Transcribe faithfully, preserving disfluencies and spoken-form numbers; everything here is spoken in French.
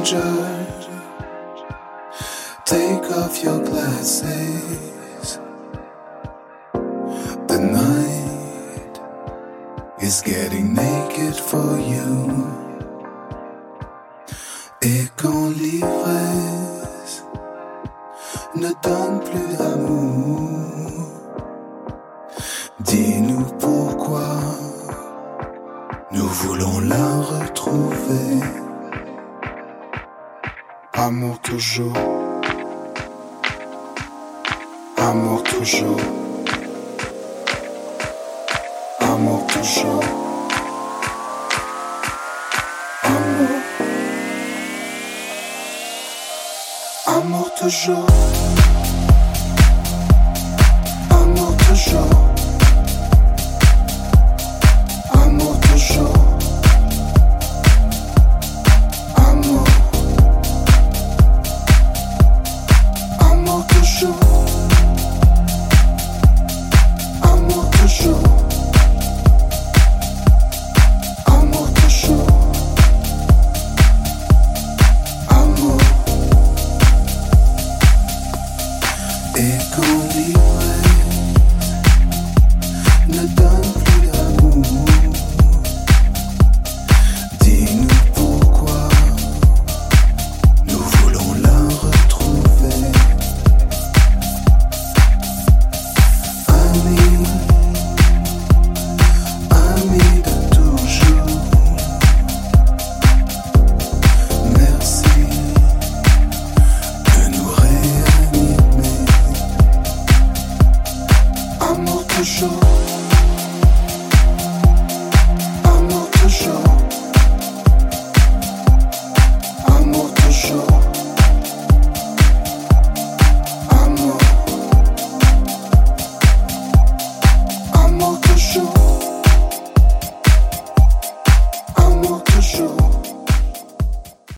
stranger. Take off your glasses. The night is getting naked for you. Et quand l'ivresse ne donne plus d'amour, dis-nous pourquoi nous voulons la retrouver. Amour toujours, amour toujours, amour toujours, amour, amour toujours.